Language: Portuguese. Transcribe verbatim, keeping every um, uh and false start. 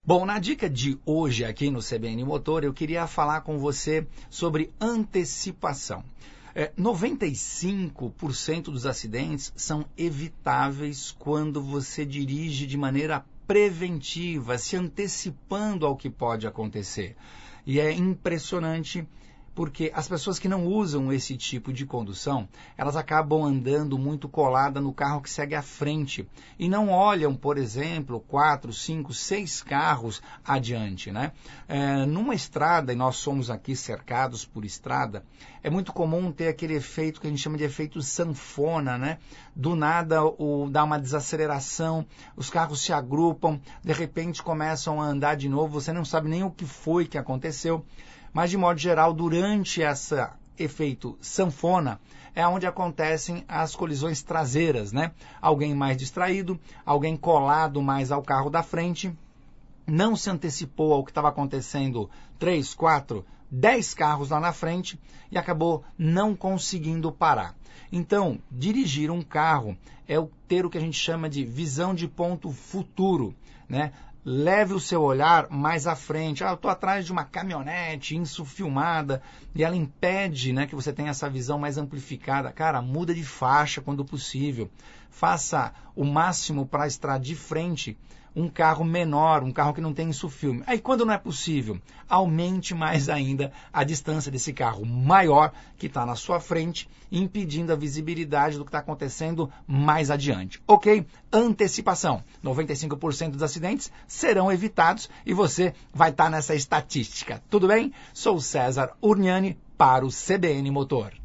Bom, na dica de hoje aqui no C B N Motor, eu queria falar com você sobre antecipação. É, noventa e cinco por cento dos acidentes são evitáveis quando você dirige de maneira preventiva, se antecipando ao que pode acontecer. E é impressionante porque as pessoas que não usam esse tipo de condução, elas acabam andando muito colada no carro que segue à frente e não olham, por exemplo, quatro, cinco, seis carros adiante, né? É, numa estrada, e nós somos aqui cercados por estrada, é muito comum ter aquele efeito que a gente chama de efeito sanfona, né? Do nada o, dá uma desaceleração, os carros se agrupam, de repente começam a andar de novo, você não sabe nem o que foi que aconteceu. Mas, de modo geral, durante esse efeito sanfona, é onde acontecem as colisões traseiras, né? Alguém mais distraído, alguém colado mais ao carro da frente, não se antecipou ao que estava acontecendo três, quatro, dez carros lá na frente e acabou não conseguindo parar. Então, dirigir um carro é ter o que a gente chama de visão de ponto futuro, né? Leve o seu olhar mais à frente. Ah, eu estou atrás de uma caminhonete insufilmada e ela impede, né, que você tenha essa visão mais amplificada. Cara, muda de faixa quando possível. Faça o máximo para estar de frente um carro menor, um carro que não tem insufilme. Aí, quando não é possível, aumente mais ainda a distância desse carro maior que está na sua frente, impedindo a visibilidade do que está acontecendo mais adiante. Ok? Antecipação. noventa e cinco por cento dos acidentes serão evitados e você vai estar nessa estatística. Tudo bem? Sou César Urniani para o C B N Motor.